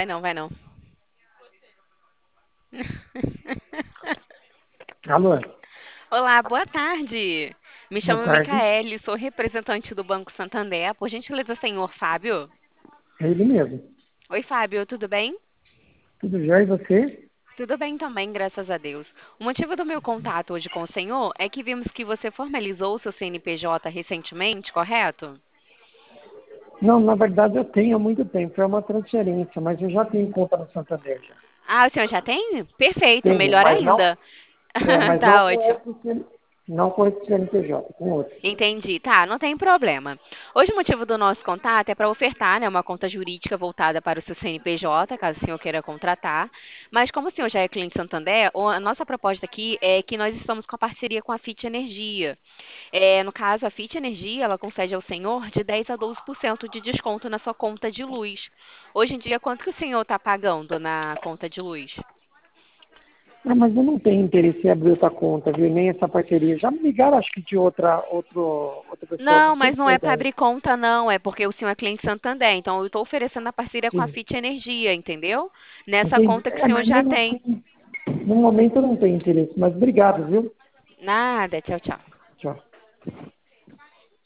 vai não, vai não. Alô, Olá, boa tarde. Me boa chamo tarde. Micaele, sou representante do Banco Santander. Por gentileza, senhor Fábio? É ele mesmo. Oi, Fábio, tudo bem? Tudo já e você? Tudo bem também, graças a Deus. O motivo do meu contato hoje com o senhor é que vimos que você formalizou o seu CNPJ recentemente, correto? Não, na verdade eu tenho há muito tempo. É uma transferência, mas eu já tenho conta no Santander já. Ah, o senhor já tem? Perfeito, Tenho, melhor mas ainda. não Tá com ótimo. não com esse CNPJ, com outro. Entendi, tá, não tem problema. Hoje o motivo do nosso contato é para ofertar, né, uma conta jurídica voltada para o seu CNPJ, caso o senhor queira contratar. Mas como o senhor já é cliente Santander, a nossa proposta aqui é que nós estamos com a parceria com a Fit Energia. No caso, a Fit Energia, ela concede ao senhor de 10 a 12% de desconto na sua conta de luz. Hoje em dia, quanto que o senhor está pagando na conta de luz? Ah, mas eu não tenho interesse em abrir outra conta, viu? Nem essa parceria. Já me ligaram, acho que de outra pessoa. Não Não, sei mas se não foi é para daí. abrir conta, não. É porque o senhor é cliente Santander. Então, eu estou oferecendo a parceria com a Sim, Fit Energia, entendeu? Nessa entendi. conta que o É, senhor mas já mesmo tem. assim, no momento eu não tenho interesse. Mas obrigado, viu? Nada, tchau, tchau. Tchau.